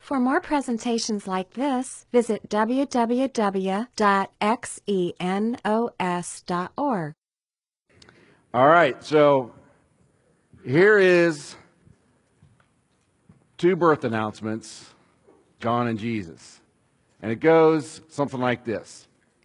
For more presentations like this, visit www.xenos.org. All right, so here is two birth announcements, John and Jesus. And it goes something like this.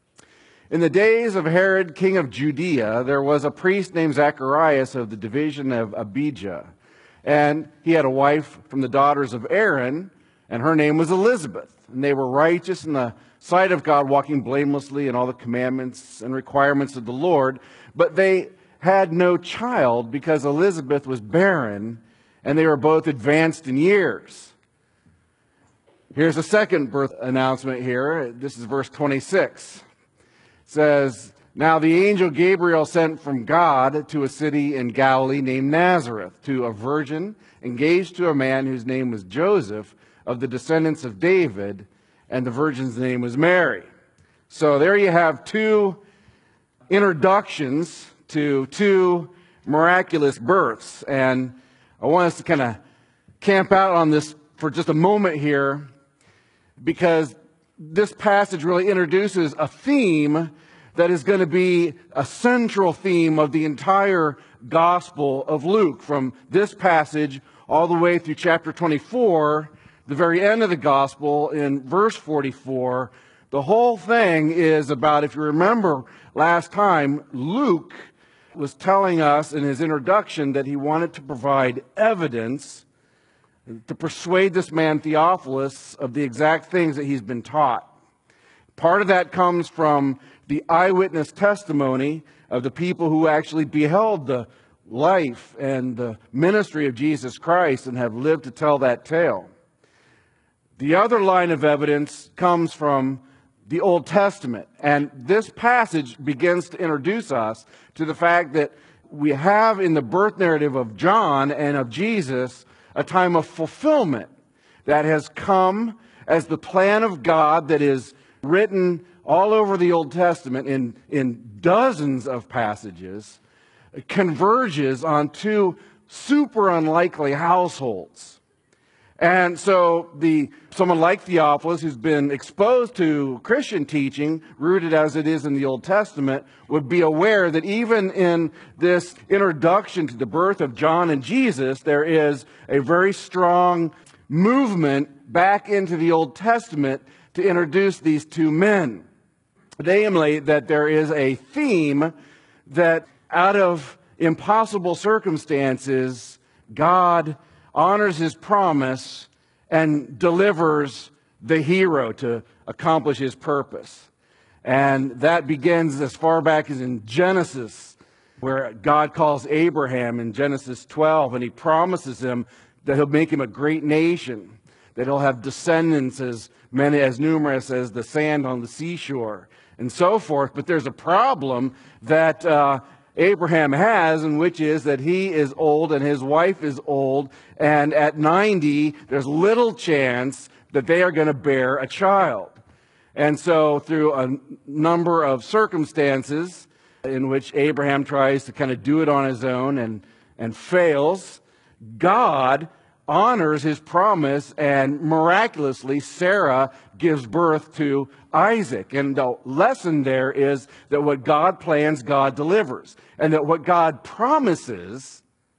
In the days of Herod, king of Judea, there was a priest named Zacharias of the division of Abijah. And he had a wife from the daughters of Aaron, and her name was Elizabeth. And they were righteous in the sight of God, walking blamelessly in all the commandments and requirements of the Lord. But they had no child because Elizabeth was barren, and they were both advanced in years. Here's a second birth announcement here. This is verse 26. It says, "Now the angel Gabriel sent from God to a city in Galilee named Nazareth, to a virgin engaged to a man whose name was Joseph, of the descendants of David, and the virgin's name was Mary." So there you have two introductions to two miraculous births. And I want us to kind of camp out on this for just a moment here, because this passage really introduces a theme that is going to be a central theme of the entire Gospel of Luke, from this passage all the way through chapter 24, the very end of the Gospel in verse 44. The whole thing is about, if you remember last time, Luke was telling us in his introduction that he wanted to provide evidence to persuade this man Theophilus of the exact things that he's been taught. Part of that comes from the eyewitness testimony of the people who actually beheld the life and the ministry of Jesus Christ and have lived to tell that tale. The other line of evidence comes from the Old Testament. And this passage begins to introduce us to the fact that we have in the birth narrative of John and of Jesus a time of fulfillment that has come as the plan of God that is written all over the Old Testament in dozens of passages, converges on two super unlikely households. And so someone like Theophilus, who's been exposed to Christian teaching, rooted as it is in the Old Testament, would be aware that even in this introduction to the birth of John and Jesus, there is a very strong movement back into the Old Testament to introduce these two men. Namely, that there is a theme that out of impossible circumstances, God honors his promise and delivers the hero to accomplish his purpose. And that begins as far back as in Genesis, where God calls Abraham in Genesis 12, and he promises him that he'll make him a great nation, that he'll have descendants as many, as numerous as the sand on the seashore, and so forth. But there's a problem that Abraham has, and which is that he is old and his wife is old, and at 90, there's little chance that they are going to bear a child. And so through a number of circumstances in which Abraham tries to kind of do it on his own and fails, God honors his promise, and miraculously Sarah gives birth to Isaac. And the lesson there is that what God plans, God delivers. And that what God promises,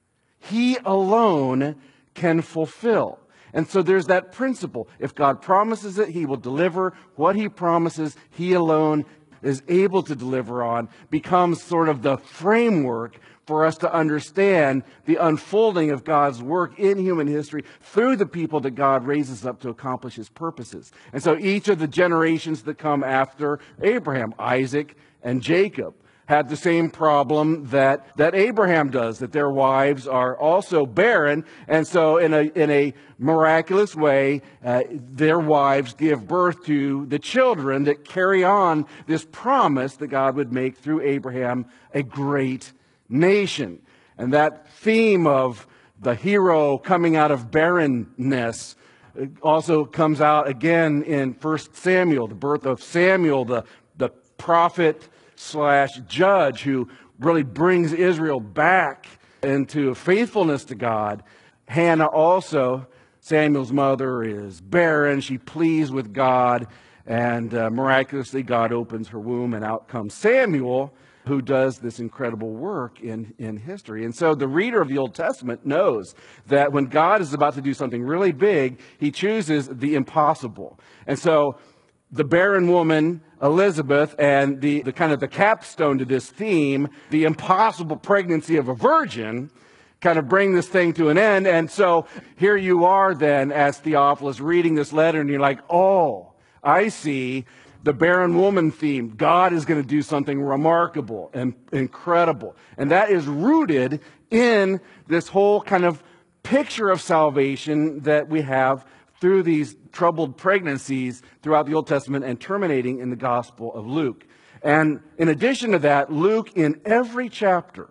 he alone can fulfill. And so there's that principle. If God promises it, he will deliver. What he promises, he alone is able to deliver on, becomes sort of the framework for us to understand the unfolding of God's work in human history through the people that God raises up to accomplish his purposes. And so each of the generations that come after Abraham, Isaac and Jacob, had the same problem that Abraham does, that their wives are also barren. And so in a miraculous way, their wives give birth to the children that carry on this promise that God would make through Abraham a great nation. And that theme of the hero coming out of barrenness also comes out again in 1 Samuel, the birth of Samuel, the prophet / judge who really brings Israel back into faithfulness to God. Hannah also Samuel's mother is barren. She pleads with God, and miraculously God opens her womb, and out comes Samuel, who does this incredible work in history. And so the reader of the Old Testament knows that when God is about to do something really big, he chooses the impossible. And so the barren woman, Elizabeth, and the kind of the capstone to this theme, the impossible pregnancy of a virgin, kind of bring this thing to an end. And so here you are then as Theophilus reading this letter, and you're like, oh, I see the barren woman theme. God is going to do something remarkable and incredible. And that is rooted in this whole kind of picture of salvation that we have through these troubled pregnancies throughout the Old Testament and terminating in the Gospel of Luke. And in addition to that, Luke in every chapter,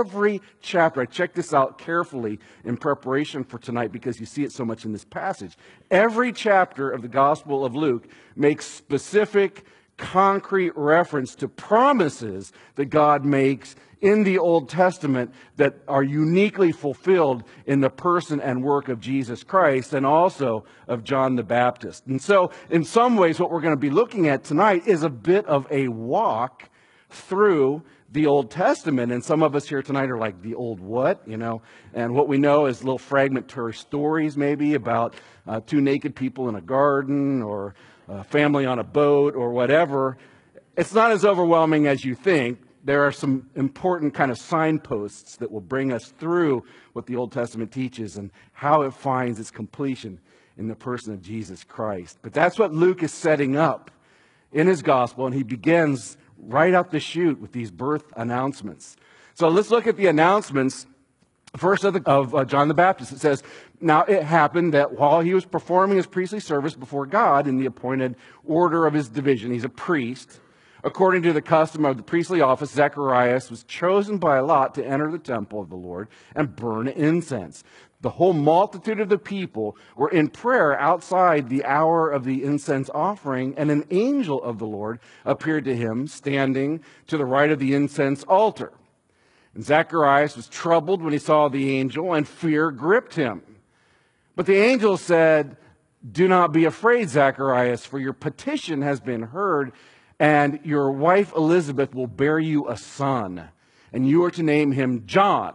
I checked this out carefully in preparation for tonight because you see it so much in this passage. Every chapter of the Gospel of Luke makes specific, concrete reference to promises that God makes in the Old Testament that are uniquely fulfilled in the person and work of Jesus Christ and also of John the Baptist. And so, in some ways, what we're going to be looking at tonight is a bit of a walk through the Old Testament. And some of us here tonight are like, the old what? And what we know is little fragmentary stories maybe about two naked people in a garden or a family on a boat or whatever. It's not as overwhelming as you think. There are some important kind of signposts that will bring us through what the Old Testament teaches and how it finds its completion in the person of Jesus Christ. But that's what Luke is setting up in his gospel, and he begins right out the chute with these birth announcements. So let's look at the announcements first of John the Baptist. It says, now it happened that while he was performing his priestly service before God in the appointed order of his division, he's a priest, according to the custom of the priestly office, Zacharias was chosen by Lot to enter the temple of the Lord and burn incense. The whole multitude of the people were in prayer outside the hour of the incense offering, and an angel of the Lord appeared to him, standing to the right of the incense altar. And Zacharias was troubled when he saw the angel, and fear gripped him. But the angel said, "Do not be afraid, Zacharias, for your petition has been heard, and your wife Elizabeth will bear you a son, and you are to name him John.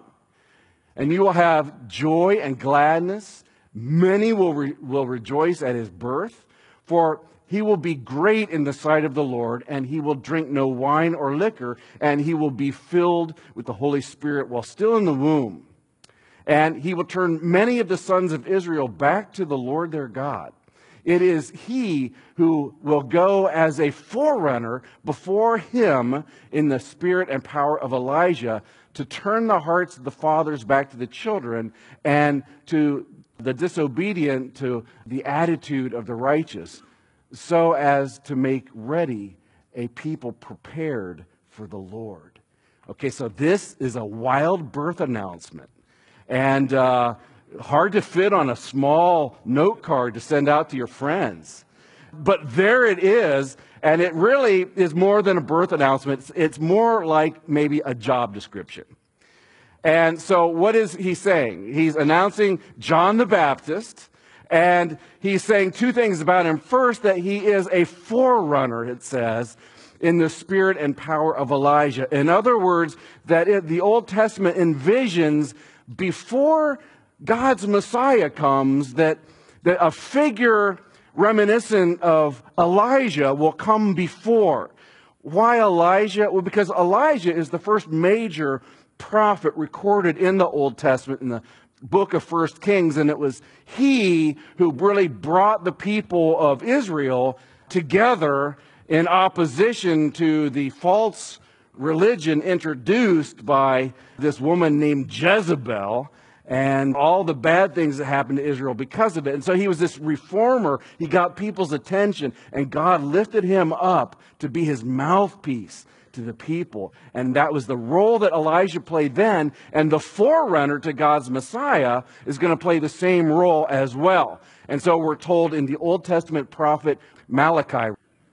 And you will have joy and gladness. Many will rejoice at his birth, for he will be great in the sight of the Lord, and he will drink no wine or liquor, and he will be filled with the Holy Spirit while still in the womb. And he will turn many of the sons of Israel back to the Lord their God. It is he who will go as a forerunner before him in the spirit and power of Elijah, to turn the hearts of the fathers back to the children, and to the disobedient to the attitude of the righteous, so as to make ready a people prepared for the Lord." Okay, so this is a wild birth announcement, and hard to fit on a small note card to send out to your friends. But there it is, and it really is more than a birth announcement. It's more like maybe a job description. And so what is he saying? He's announcing John the Baptist, and he's saying two things about him. First, that he is a forerunner, it says, in the spirit and power of Elijah. In other words, that the Old Testament envisions before God's Messiah comes, that a figure reminiscent of Elijah will come before. Why Elijah? Well, because Elijah is the first major prophet recorded in the Old Testament in the book of 1 Kings, and it was he who really brought the people of Israel together in opposition to the false religion introduced by this woman named Jezebel, and all the bad things that happened to Israel because of it. And so he was this reformer. He got people's attention, and God lifted him up to be his mouthpiece to the people. And that was the role that Elijah played then, and the forerunner to God's Messiah is going to play the same role as well. And so we're told in the Old Testament prophet Malachi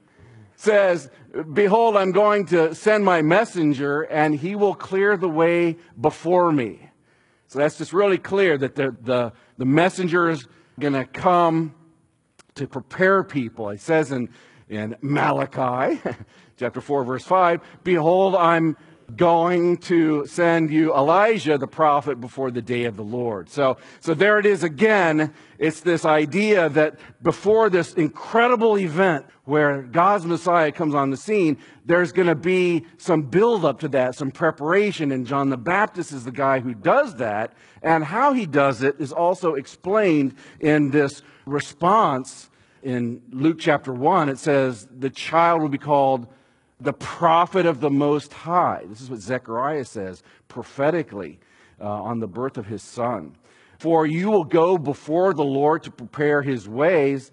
says, "Behold, I'm going to send my messenger, and he will clear the way before me." So that's just really clear that the messenger going to come to prepare people. It says in Malachi, chapter 4, verse 5, "Behold, I'm going to send you Elijah the prophet before the day of the Lord." So there it is again. It's this idea that before this incredible event where God's Messiah comes on the scene, there's going to be some build-up to that, some preparation, and John the Baptist is the guy who does that, and how he does it is also explained in this response. In Luke chapter 1, it says, "The child will be called the prophet of the Most High." This is what Zechariah says prophetically on the birth of his son. "For you will go before the Lord to prepare his ways,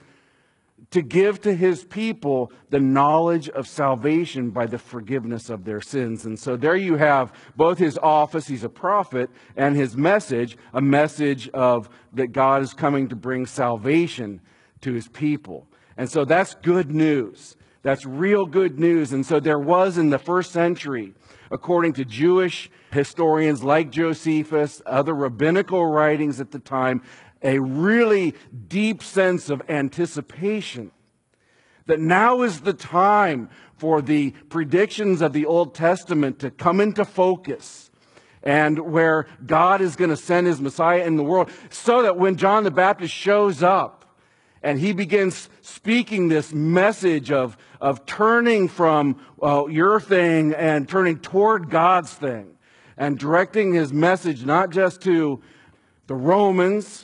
to give to his people the knowledge of salvation by the forgiveness of their sins." And so there you have both his office, he's a prophet, and his message, a message of that God is coming to bring salvation to his people. And so that's good news. That's real good news. And so there was in the first century, according to Jewish historians like Josephus, other rabbinical writings at the time, a really deep sense of anticipation that now is the time for the predictions of the Old Testament to come into focus, and where God is going to send his Messiah in the world, so that when John the Baptist shows up and he begins speaking this message of turning from your thing and turning toward God's thing, and directing his message not just to the Romans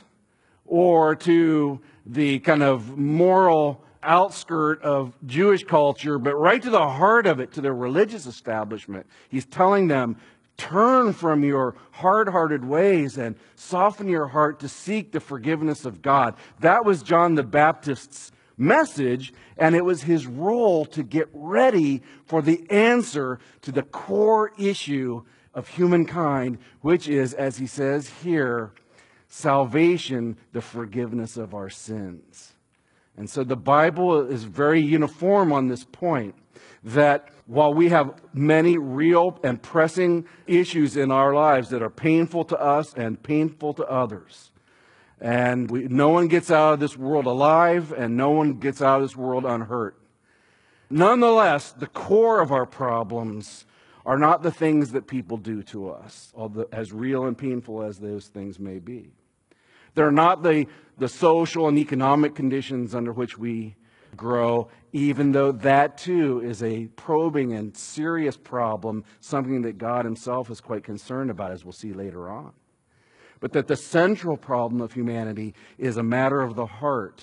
or to the kind of moral outskirt of Jewish culture, but right to the heart of it, to their religious establishment. He's telling them, turn from your hard-hearted ways and soften your heart to seek the forgiveness of God. That was John the Baptist's message, and it was his role to get ready for the answer to the core issue of humankind, which is, as he says here, salvation, the forgiveness of our sins. And so the Bible is very uniform on this point, that while we have many real and pressing issues in our lives that are painful to us and painful to others, and no one gets out of this world alive, and no one gets out of this world unhurt, nonetheless, the core of our problems are not the things that people do to us, although as real and painful as those things may be. They're not the social and economic conditions under which we grow, even though that too is a probing and serious problem, something that God himself is quite concerned about, as we'll see later on. But that the central problem of humanity is a matter of the heart,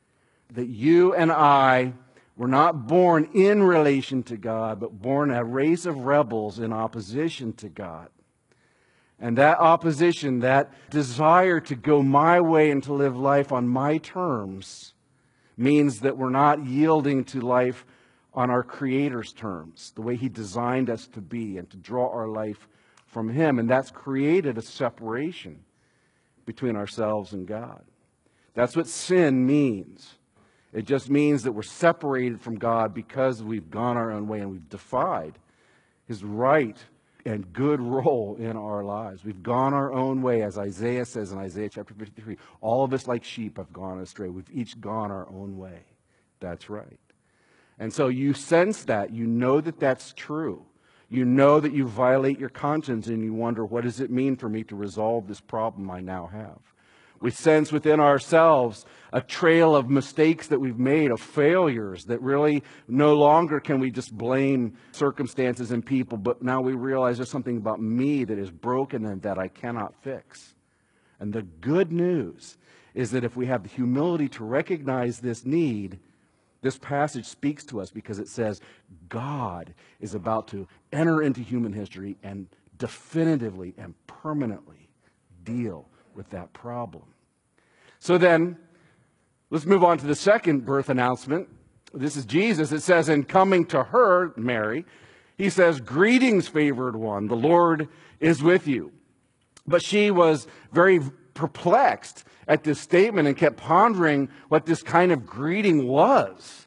that you and I were not born in relation to God, but born a race of rebels in opposition to God. And that opposition, that desire to go my way and to live life on my terms, means that we're not yielding to life on our Creator's terms, the way he designed us to be and to draw our life from him. And that's created a separation between ourselves and God. That's what sin means. It just means that we're separated from God because we've gone our own way and we've defied his right and good role in our lives. We've gone our own way, as Isaiah says in Isaiah chapter 53. All of us like sheep have gone astray. We've each gone our own way. That's right. And so you sense that. You know that that's true. You know that you violate your conscience and you wonder, what does it mean for me to resolve this problem I now have? We sense within ourselves a trail of mistakes that we've made, of failures that really no longer can we just blame circumstances and people, but now we realize there's something about me that is broken and that I cannot fix. And the good news is that if we have the humility to recognize this need, this passage speaks to us because it says God is about to enter into human history and definitively and permanently deal with that problem. So then, let's move on to the second birth announcement. This is Jesus. It says, in coming to her, Mary, he says, "Greetings, favored one, the Lord is with you." But she was very perplexed at this statement and kept pondering what this kind of greeting was.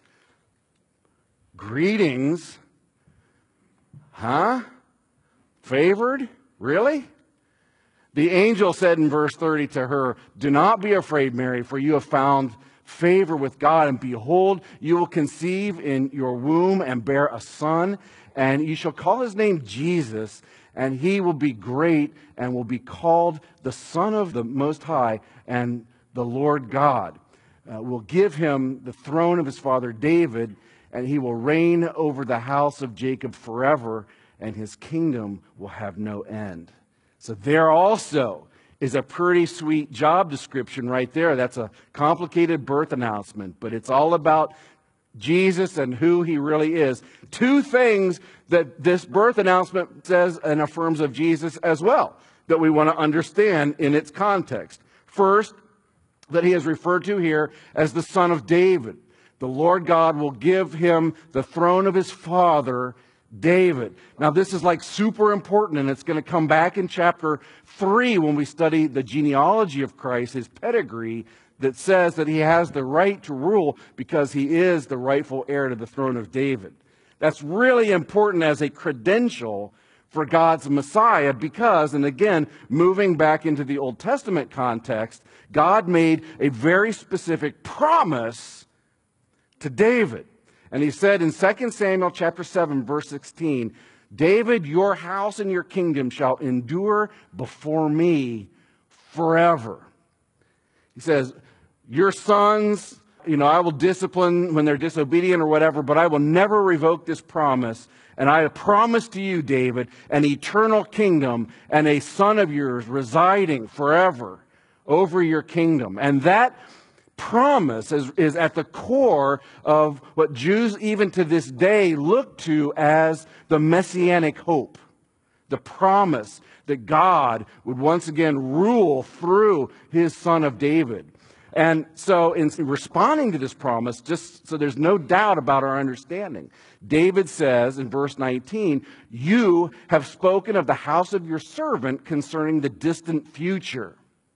Greetings? Huh? Favored? Really? The angel said in verse 30 to her, "Do not be afraid, Mary, for you have found favor with God, and behold, you will conceive in your womb and bear a son, and you shall call his name Jesus, and he will be great and will be called the Son of the Most High, and the Lord God will give him the throne of his father David, and he will reign over the house of Jacob forever, and his kingdom will have no end." So there also is a pretty sweet job description right there. That's a complicated birth announcement, but it's all about Jesus and who he really is. Two things that this birth announcement says and affirms of Jesus as well that we want to understand in its context. First, that he is referred to here as the Son of David. The Lord God will give him the throne of his father David. Now, this is like super important, and it's going to come back in chapter 3 when we study the genealogy of Christ, his pedigree, that says that he has the right to rule because he is the rightful heir to the throne of David. That's really important as a credential for God's Messiah because, and again, moving back into the Old Testament context, God made a very specific promise to David. And he said in 2 Samuel chapter 7, verse 16, "David, your house and your kingdom shall endure before me forever." He says, your sons, I will discipline when they're disobedient or whatever, but I will never revoke this promise. And I promise to you, David, an eternal kingdom and a son of yours residing forever over your kingdom. And that promise is at the core of what Jews even to this day look to as the messianic hope. The promise that God would once again rule through his son of David. And so in responding to this promise, just so there's no doubt about our understanding, David says in verse 19, "You have spoken of the house of your servant concerning the distant future."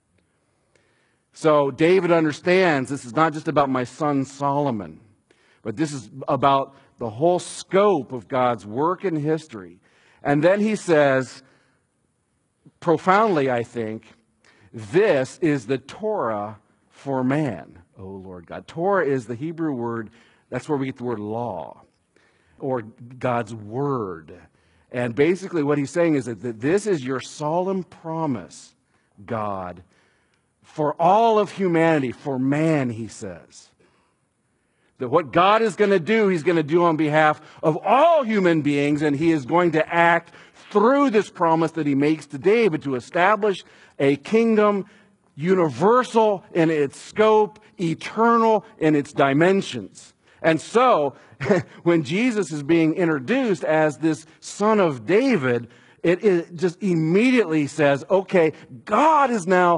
So David understands this is not just about my son Solomon, but this is about the whole scope of God's work in history. And then he says, profoundly, I think, "This is the Torah for man, O Lord God." Torah is the Hebrew word, that's where we get the word law, or God's word. And basically what he's saying is that this is your solemn promise, God, for all of humanity, for man, he says. That what God is going to do, he's going to do on behalf of all human beings, and he is going to act through this promise that he makes to David to establish a kingdom universal in its scope, eternal in its dimensions. And so, when Jesus is being introduced as this son of David, it just immediately says, okay, God is now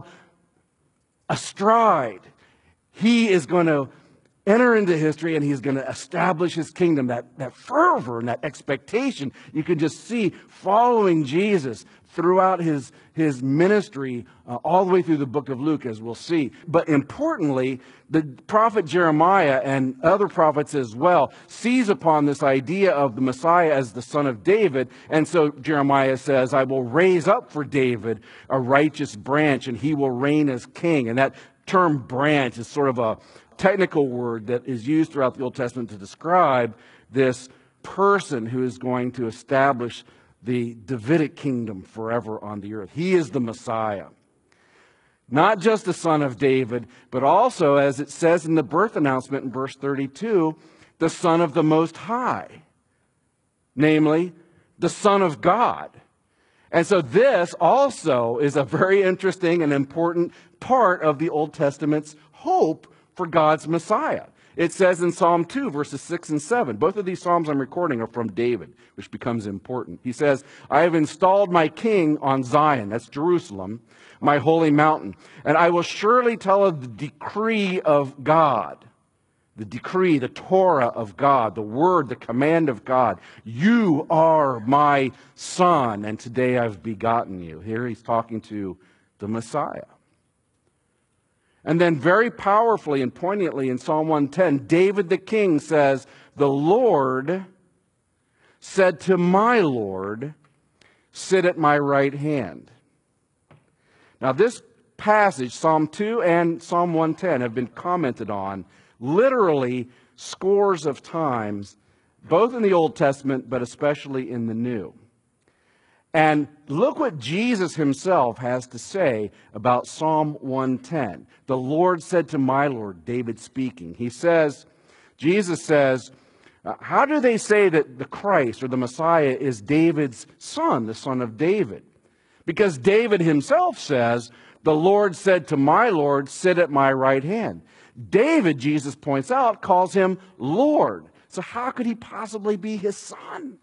astride. He is going to enter into history and he's going to establish his kingdom. That fervor and that expectation you can just see following Jesus throughout his ministry all the way through the book of Luke, as we'll see. But importantly, the prophet Jeremiah and other prophets as well seize upon this idea of the Messiah as the son of David. And so Jeremiah says, "I will raise up for David a righteous branch and he will reign as king." And that term branch is sort of a technical word that is used throughout the Old Testament to describe this person who is going to establish the Davidic kingdom forever on the earth. He is the Messiah. Not just the son of David, but also, as it says in the birth announcement in verse 32, the Son of the Most High, namely, the Son of God. And so this also is a very interesting and important part of the Old Testament's hope for God's Messiah. It says in Psalm 2, verses 6 and 7. Both of these Psalms I'm recording are from David, which becomes important. He says, "I have installed my king on Zion," that's Jerusalem, "my holy mountain, and I will surely tell of the decree of God." The decree, the Torah of God, the word, the command of God. "You are my son, and today I've begotten you." Here he's talking to the Messiah. And then very powerfully and poignantly in Psalm 110, David the king says, "The Lord said to my Lord, sit at my right hand." Now this passage, Psalm 2 and Psalm 110, have been commented on literally scores of times, both in the Old Testament, but especially in the New. And look what Jesus himself has to say about Psalm 110. The Lord said to my Lord, David speaking. Jesus says, how do they say that the Christ or the Messiah is David's son, the son of David? Because David himself says, the Lord said to my Lord, sit at my right hand. David, Jesus points out, calls him Lord. So how could he possibly be his son?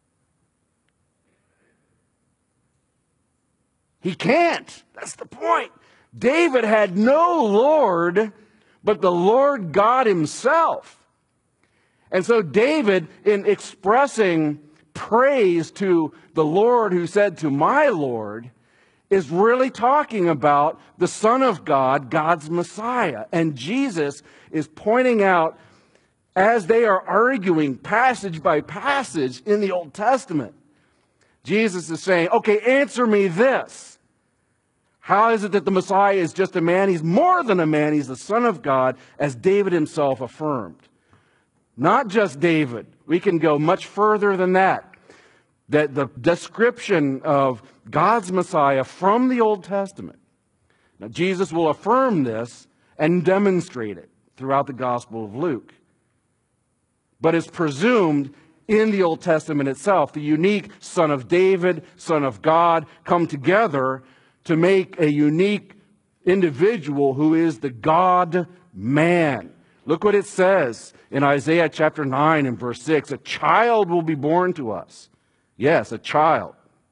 He can't. That's the point. David had no Lord but the Lord God himself. And so David, in expressing praise to the Lord who said to my Lord, is really talking about the Son of God, God's Messiah. And Jesus is pointing out, as they are arguing passage by passage in the Old Testament, Jesus is saying, okay, answer me this. How is it that the Messiah is just a man? He's more than a man. He's the Son of God, as David himself affirmed. Not just David. We can go much further than that. That the description of God's Messiah from the Old Testament. Now, Jesus will affirm this and demonstrate it throughout the Gospel of Luke. But it's presumed in the Old Testament itself, the unique Son of David, Son of God, come together to make a unique individual who is the God-man. Look what it says in Isaiah chapter 9 and verse 6. A child will be born to us. Yes, a child.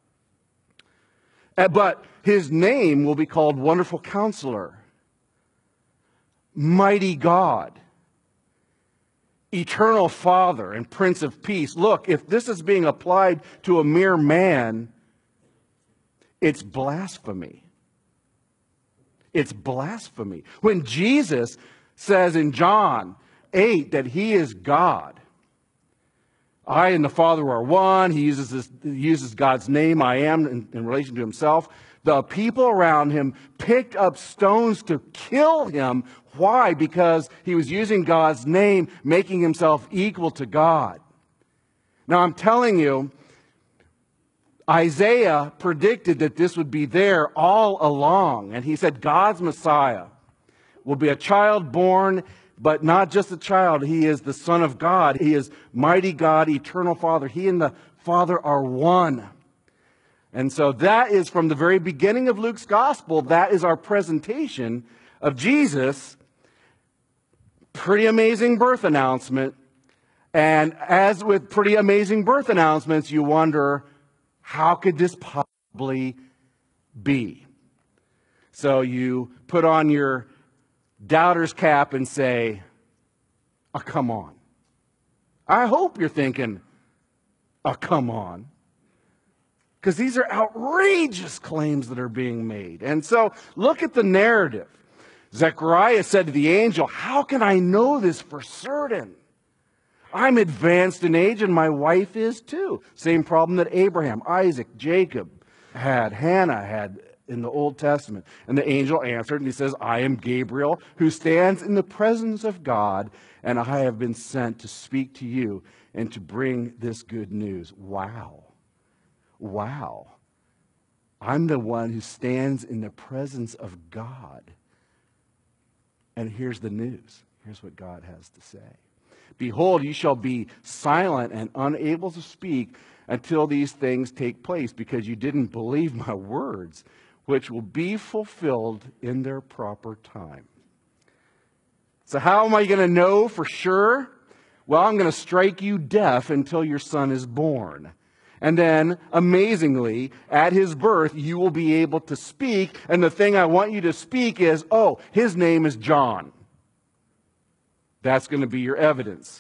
But his name will be called Wonderful Counselor, Mighty God, Eternal Father, and Prince of Peace. Look, if this is being applied to a mere man, it's blasphemy. It's blasphemy. When Jesus says in John 8 that he is God, I and the Father are one. He uses God's name, I am, in relation to himself. The people around him picked up stones to kill him. Why? Because he was using God's name, making himself equal to God. Now, I'm telling you, Isaiah predicted that this would be there all along. And he said God's Messiah will be a child born, but not just a child. He is the Son of God. He is mighty God, eternal Father. He and the Father are one. And so that is from the very beginning of Luke's gospel. That is our presentation of Jesus. Pretty amazing birth announcement. And as with pretty amazing birth announcements, you wonder, how could this possibly be? So you put on your doubter's cap and say, oh, come on. I hope you're thinking, oh, come on. Because these are outrageous claims that are being made. And so look at the narrative. Zechariah said to the angel, how can I know this for certain? I'm advanced in age and my wife is too. Same problem that Abraham, Isaac, Jacob had, Hannah had in the Old Testament. And the angel answered and he says, I am Gabriel who stands in the presence of God, and I have been sent to speak to you and to bring this good news. Wow. Wow. I'm the one who stands in the presence of God. And here's the news. Here's what God has to say. Behold, you shall be silent and unable to speak until these things take place, because you didn't believe my words, which will be fulfilled in their proper time. So how am I going to know for sure? Well, I'm going to strike you deaf until your son is born. And then, amazingly, at his birth, you will be able to speak. And the thing I want you to speak is, oh, his name is John. That's going to be your evidence.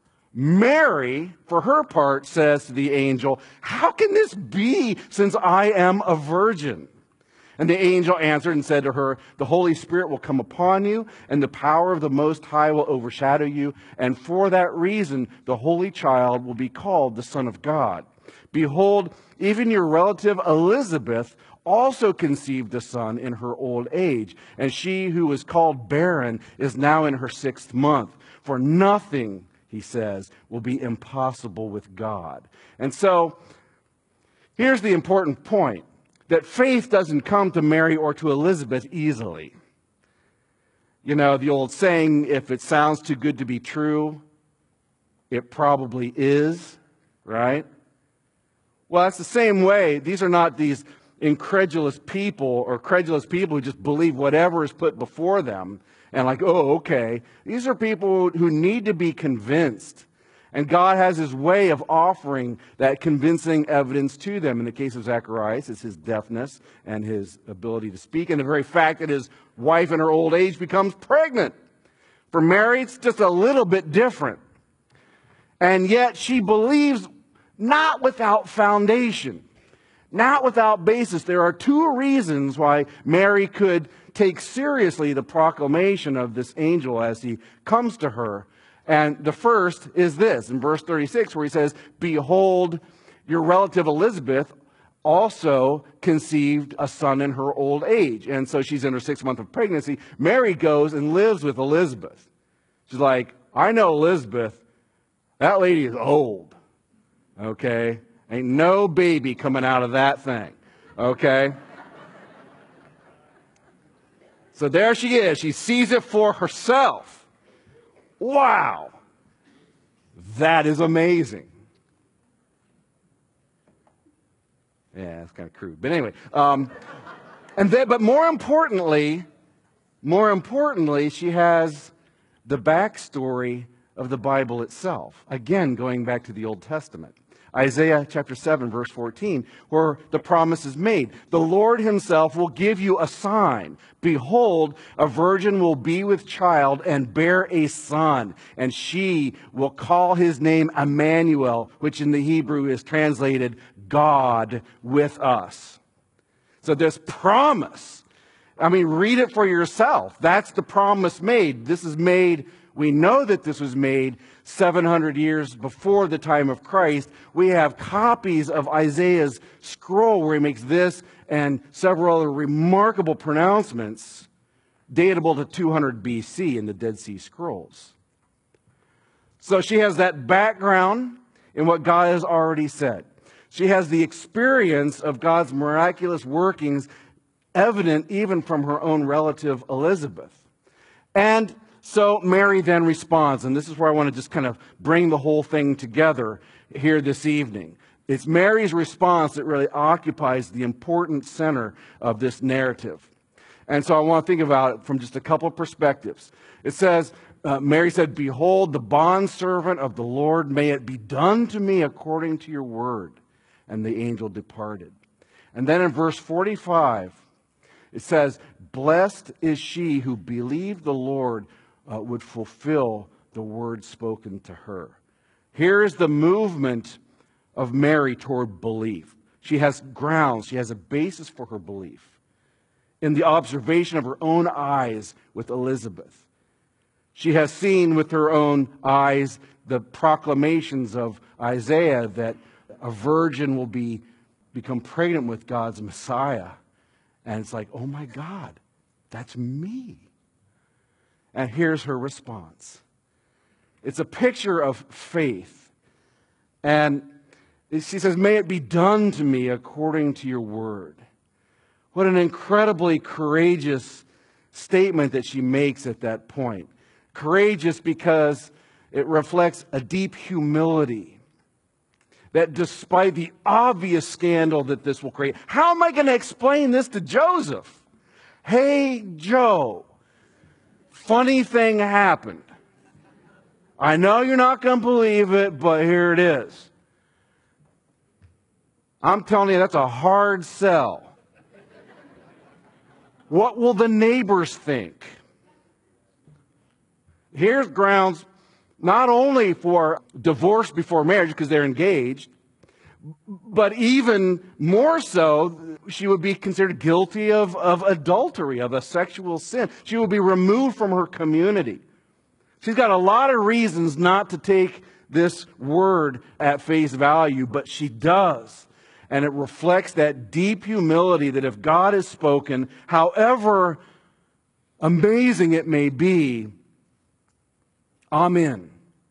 Mary, for her part, says to the angel, how can this be since I am a virgin? And the angel answered and said to her, the Holy Spirit will come upon you, and the power of the Most High will overshadow you. And for that reason, the Holy Child will be called the Son of God. Behold, even your relative Elizabeth also conceived a son in her old age, and she who was called barren is now in her 6th month. For nothing, he says, will be impossible with God. And so, here's the important point, that faith doesn't come to Mary or to Elizabeth easily. You know, the old saying, if it sounds too good to be true, it probably is, right? Well, that's the same way. These are not these incredulous people or credulous people who just believe whatever is put before them and like, oh, okay. These are people who need to be convinced. And God has his way of offering that convincing evidence to them. In the case of Zacharias, it's his deafness and his ability to speak, and the very fact that his wife in her old age becomes pregnant. For Mary, it's just a little bit different. And yet she believes not without foundation, not without basis. There are 2 reasons why Mary could take seriously the proclamation of this angel as he comes to her. And the first is this, in verse 36, where he says, behold, your relative Elizabeth also conceived a son in her old age. And so she's in her 6th month of pregnancy. Mary goes and lives with Elizabeth. She's like, I know Elizabeth. That lady is old. Okay? Ain't no baby coming out of that thing. Okay? So there she is. She sees it for herself. Wow. That is amazing. Yeah, that's kind of crude. But anyway, but more importantly, she has the backstory of the Bible itself. Again, going back to the Old Testament. Isaiah chapter 7, verse 14, where the promise is made. The Lord himself will give you a sign. Behold, a virgin will be with child and bear a son, and she will call his name Emmanuel, which in the Hebrew is translated God with us. So this promise, I mean, read it for yourself. That's the promise made. This is made, we know that this was made 700 years before the time of Christ. We have copies of Isaiah's scroll where he makes this and several other remarkable pronouncements datable to 200 BC in the Dead Sea Scrolls. So she has that background in what God has already said. She has the experience of God's miraculous workings evident even from her own relative Elizabeth. And so Mary then responds, and this is where I want to just kind of bring the whole thing together here this evening. It's Mary's response that really occupies the important center of this narrative. And so I want to think about it from just a couple of perspectives. It says, Mary said, behold, the bondservant of the Lord, may it be done to me according to your word. And the angel departed. And then in verse 45, it says, blessed is she who believed the Lord would fulfill the word spoken to her. Here is the movement of Mary toward belief. She has grounds, she has a basis for her belief in the observation of her own eyes with Elizabeth. She has seen with her own eyes the proclamations of Isaiah that a virgin will become pregnant with God's Messiah. And it's like, oh my God, that's me. And here's her response. It's a picture of faith. And she says, may it be done to me according to your word. What an incredibly courageous statement that she makes at that point. Courageous because it reflects a deep humility. That despite the obvious scandal that this will create, how am I going to explain this to Joseph? Hey, Joe. Funny thing happened. I know you're not going to believe it, but here it is. I'm telling you, that's a hard sell. What will the neighbors think? Here's grounds not only for divorce before marriage, because they're engaged, but even more so, she would be considered guilty of adultery, of a sexual sin. She would be removed from her community. She's got a lot of reasons not to take this word at face value, but she does. And it reflects that deep humility that if God has spoken, however amazing it may be, I'm in.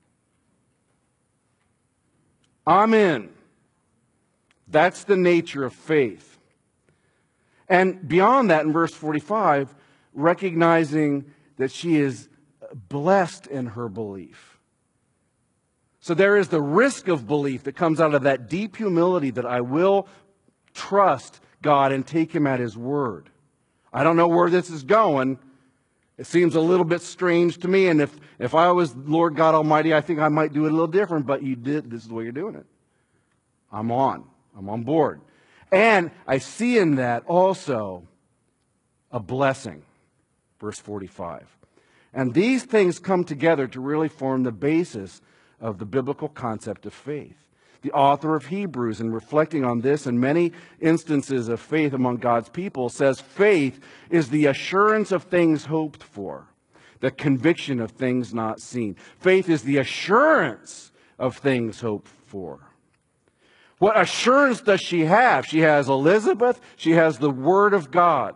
I'm in. That's the nature of faith. And beyond that, in verse 45, recognizing that she is blessed in her belief. So there is the risk of belief that comes out of that deep humility that I will trust God and take Him at His word. I don't know where this is going. It seems a little bit strange to me, and if I was Lord God Almighty, I think I might do it a little different, but you did. This is the way you're doing it. I'm on board. And I see in that also a blessing. Verse 45. And these things come together to really form the basis of the biblical concept of faith. The author of Hebrews, in reflecting on this and many instances of faith among God's people, says faith is the assurance of things hoped for, the conviction of things not seen. Faith is the assurance of things hoped for. What assurance does she have? She has Elizabeth. She has the Word of God.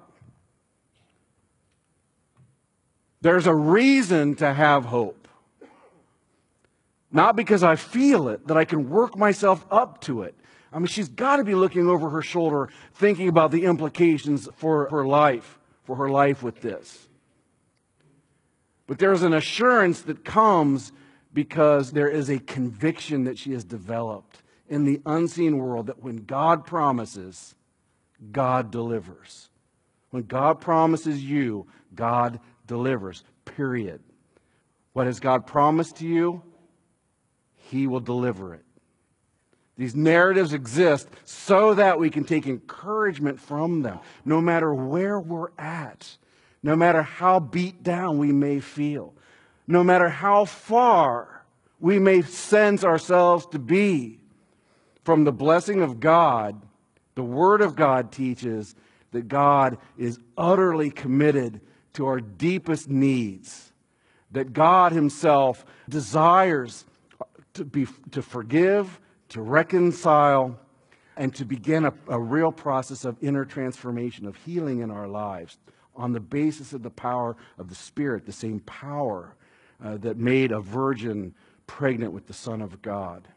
There's a reason to have hope. Not because I feel it, that I can work myself up to it. I mean, she's got to be looking over her shoulder, thinking about the implications for her life with this. But there's an assurance that comes because there is a conviction that she has developed in the unseen world that when God promises, God delivers. When God promises you, God delivers, period. What has God promised to you? He will deliver it. These narratives exist so that we can take encouragement from them, no matter where we're at, no matter how beat down we may feel, no matter how far we may sense ourselves to be from the blessing of God. The Word of God teaches that God is utterly committed to our deepest needs, that God Himself desires to forgive, to reconcile, and to begin a real process of inner transformation, of healing in our lives on the basis of the power of the Spirit, the same power that made a virgin pregnant with the Son of God.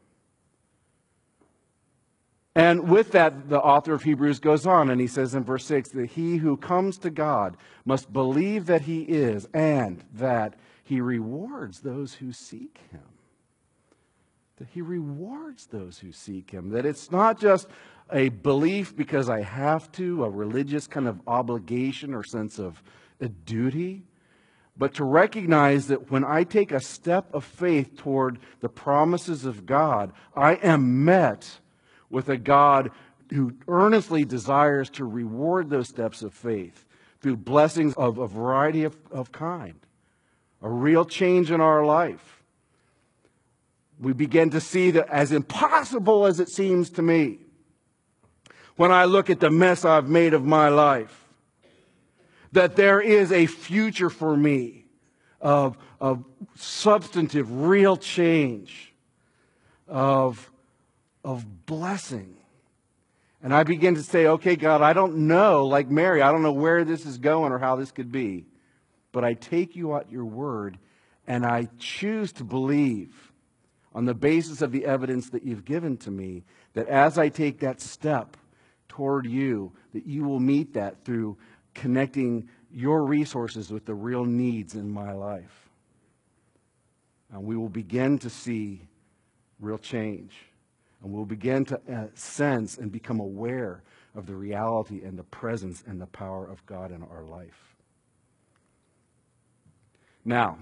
And with that, the author of Hebrews goes on, and he says in verse 6 that he who comes to God must believe that He is, and that He rewards those who seek Him. That He rewards those who seek Him. That it's not just a belief because I have to, a religious kind of obligation or sense of a duty, but to recognize that when I take a step of faith toward the promises of God, I am met with a God who earnestly desires to reward those steps of faith through blessings of a variety of kind, a real change in our life. We begin to see that, as impossible as it seems to me, when I look at the mess I've made of my life, that there is a future for me of substantive, real change, of blessing. And I begin to say, okay, God, I don't know, like Mary, I don't know where this is going or how this could be, but I take you at your word, and I choose to believe on the basis of the evidence that you've given to me, that as I take that step toward you, that you will meet that through connecting your resources with the real needs in my life. And we will begin to see real change. And we'll begin to sense and become aware of the reality and the presence and the power of God in our life. Now,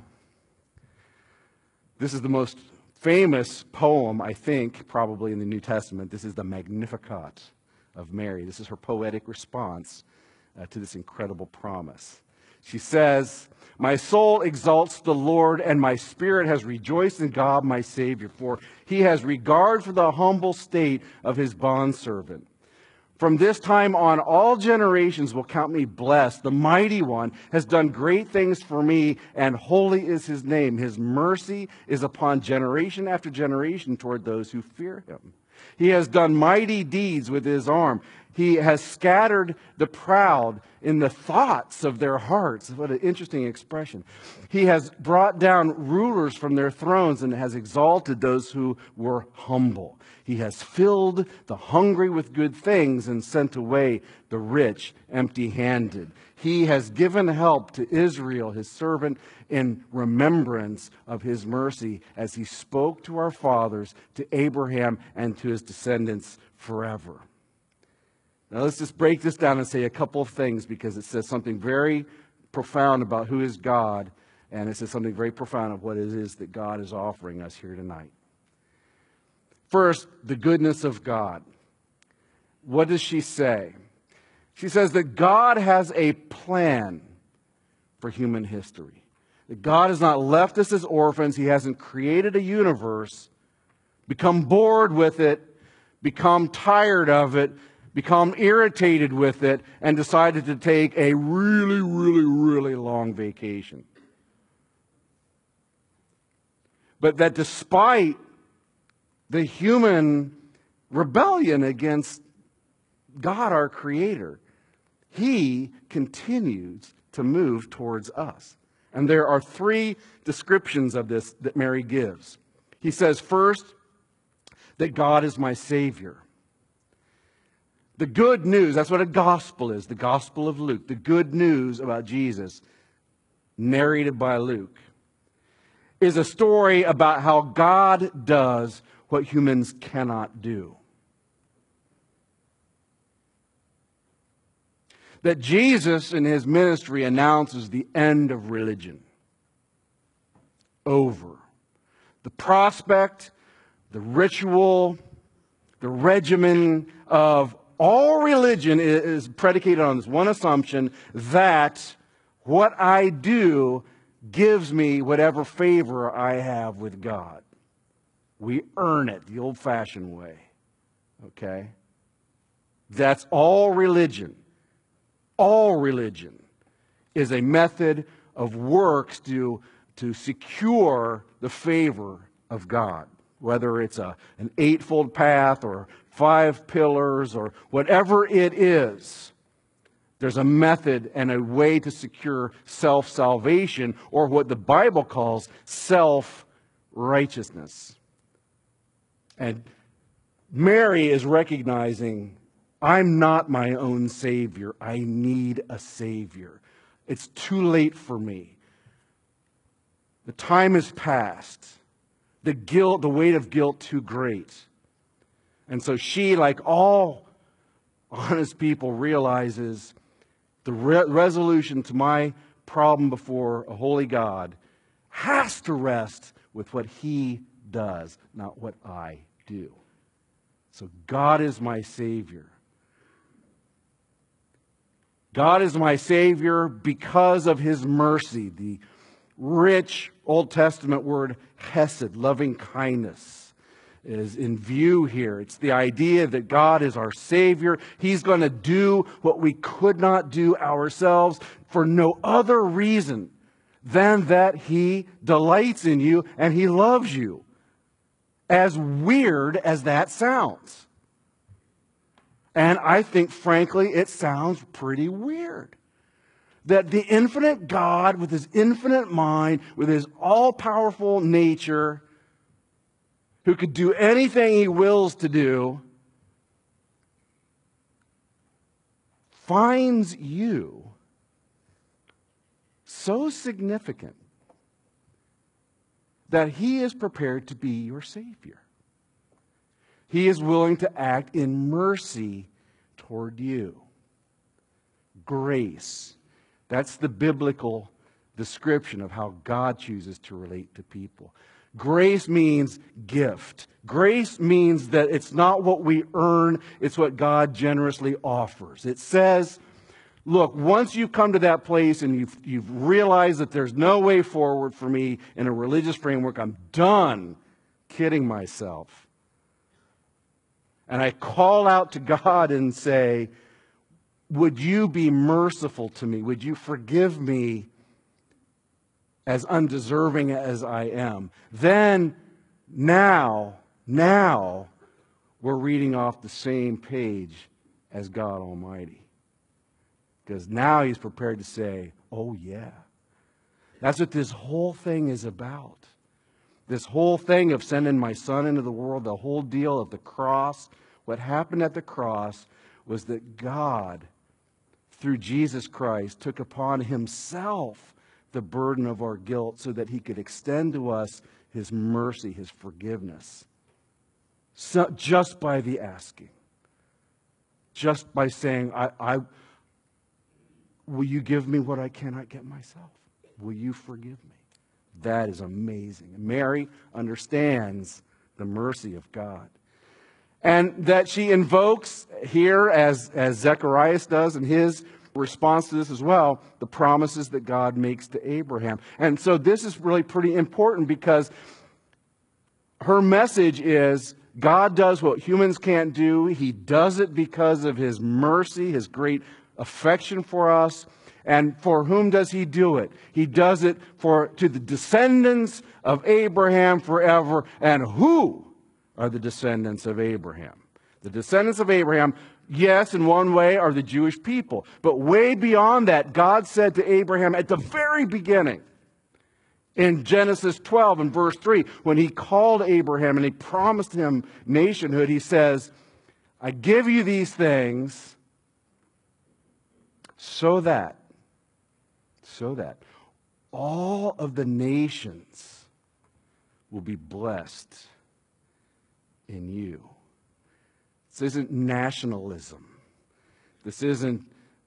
this is the most famous poem, I think, probably in the New Testament. This is the Magnificat of Mary. This is her poetic response to this incredible promise. She says, "My soul exalts the Lord, and my spirit has rejoiced in God my Savior, for He has regard for the humble state of His bondservant. From this time on, all generations will count me blessed. The Mighty One has done great things for me, and holy is His name. His mercy is upon generation after generation toward those who fear Him. He has done mighty deeds with his arm. He has scattered the proud in the thoughts of their hearts. What an interesting expression. He has brought down rulers from their thrones and has exalted those who were humble. He has filled the hungry with good things and sent away the rich empty-handed. He has given help to Israel, his servant, in remembrance of his mercy, as he spoke to our fathers, to Abraham, and to his descendants forever. Now let's just break this down and say a couple of things, because it says something very profound about who is God, and it says something very profound of what it is that God is offering us here tonight. First, the goodness of God. What does she say? She says that God has a plan for human history. That God has not left us as orphans. He hasn't created a universe, become bored with it, become tired of it, become irritated with it, and decided to take a really, really, really long vacation. But that despite the human rebellion against God, our Creator, He continues to move towards us. And there are three descriptions of this that Mary gives. He says, first, that God is my Savior. The good news, that's what a gospel is, the Gospel of Luke, the good news about Jesus, narrated by Luke, is a story about how God does what humans cannot do. That Jesus in his ministry announces the end of religion. Over. The prospect, the ritual, the regimen of all religion is predicated on this one assumption, that what I do gives me whatever favor I have with God. We earn it the old-fashioned way. Okay? That's all religion. All religion is a method of works to secure the favor of God. Whether it's an eightfold path or 5 pillars or whatever it is, there's a method and a way to secure self-salvation, or what the Bible calls self-righteousness. And Mary is recognizing, I'm not my own Savior. I need a Savior. It's too late for me. The time has passed. The guilt, the weight of guilt, too great. And so she, like all honest people, realizes the resolution to my problem before a holy God has to rest with what He does, not what I do. So God is my Savior. God is my Savior because of His mercy. The rich Old Testament word hesed, loving kindness, is in view here. It's the idea that God is our Savior. He's going to do what we could not do ourselves for no other reason than that He delights in you and He loves you. As weird as that sounds. And I think, frankly, it sounds pretty weird. That the infinite God, with His infinite mind, with His all-powerful nature, who could do anything He wills to do, finds you so significant that He is prepared to be your Savior. He is willing to act in mercy toward you. Grace. That's the biblical description of how God chooses to relate to people. Grace means gift. Grace means that it's not what we earn, it's what God generously offers. It says, look, once you've come to that place and you've realized that there's no way forward for me in a religious framework, I'm done kidding myself. And I call out to God and say, would you be merciful to me? Would you forgive me as undeserving as I am? Then, now, we're reading off the same page as God Almighty. Because now he's prepared to say, oh yeah. That's what this whole thing is about. This whole thing of sending my son into the world, the whole deal of the cross, what happened at the cross was that God, through Jesus Christ, took upon himself the burden of our guilt so that he could extend to us his mercy, his forgiveness. So, just by the asking. Just by saying, will you give me what I cannot get myself? Will you forgive me? That is amazing. Mary understands the mercy of God. And that she invokes here, as Zacharias does in his response to this as well, the promises that God makes to Abraham. And so this is really pretty important because her message is God does what humans can't do. He does it because of his mercy, his great affection for us. And for whom does he do it? He does it to the descendants of Abraham forever. And who are the descendants of Abraham? The descendants of Abraham, yes, in one way, are the Jewish people. But way beyond that, God said to Abraham at the very beginning, in Genesis 12 and verse 3, when he called Abraham and he promised him nationhood, he says, I give you these things so that all of the nations will be blessed in you. This isn't nationalism. This isn't,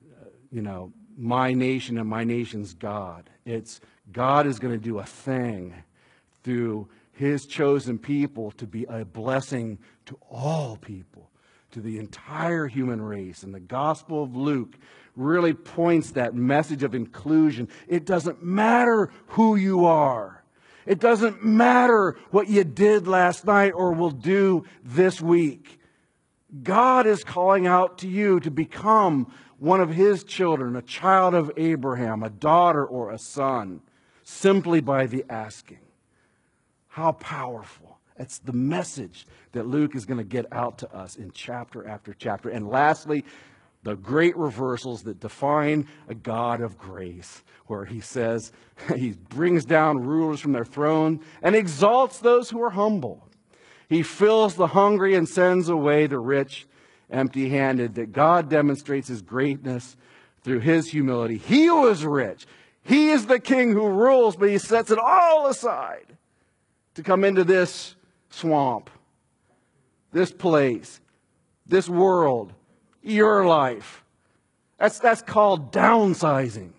my nation and my nation's God. It's God is going to do a thing through his chosen people to be a blessing to all people, to the entire human race. And the Gospel of Luke really points that message of inclusion. It doesn't matter who you are. It doesn't matter what you did last night or will do this week. God is calling out to you to become one of his children, a child of Abraham, a daughter or a son, simply by the asking. How powerful. That's the message that Luke is going to get out to us in chapter after chapter. And lastly, the great reversals that define a God of grace, where he says he brings down rulers from their throne and exalts those who are humble. He fills the hungry and sends away the rich empty-handed, that God demonstrates his greatness through his humility. He was rich. He is the king who rules, but he sets it all aside to come into this swamp, this place, this world, your life. That's called downsizing.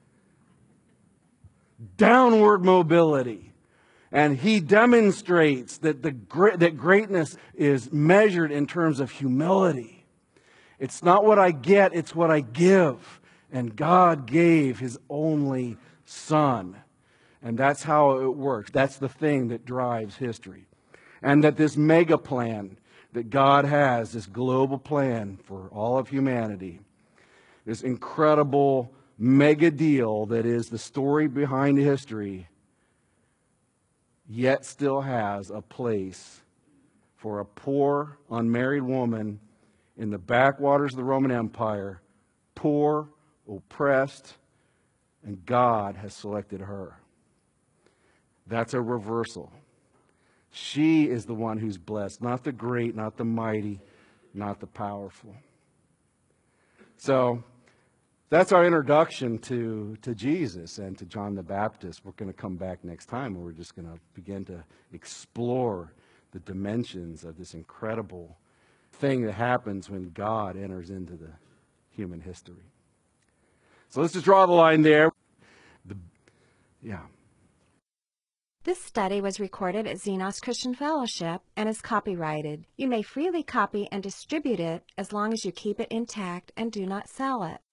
Downward mobility. And he demonstrates that that greatness is measured in terms of humility. It's not what I get, it's what I give. And God gave his only Son. And that's how it works. That's the thing that drives history. And that this mega plan that God has, this global plan for all of humanity, this incredible mega deal that is the story behind history, yet still has a place for a poor, unmarried woman in the backwaters of the Roman Empire, poor, oppressed, and God has selected her. That's a reversal. She is the one who's blessed, not the great, not the mighty, not the powerful. So that's our introduction to Jesus and to John the Baptist. We're going to come back next time and we're just going to begin to explore the dimensions of this incredible thing that happens when God enters into the human history. So let's just draw the line there. This study was recorded at Xenos Christian Fellowship and is copyrighted. You may freely copy and distribute it as long as you keep it intact and do not sell it.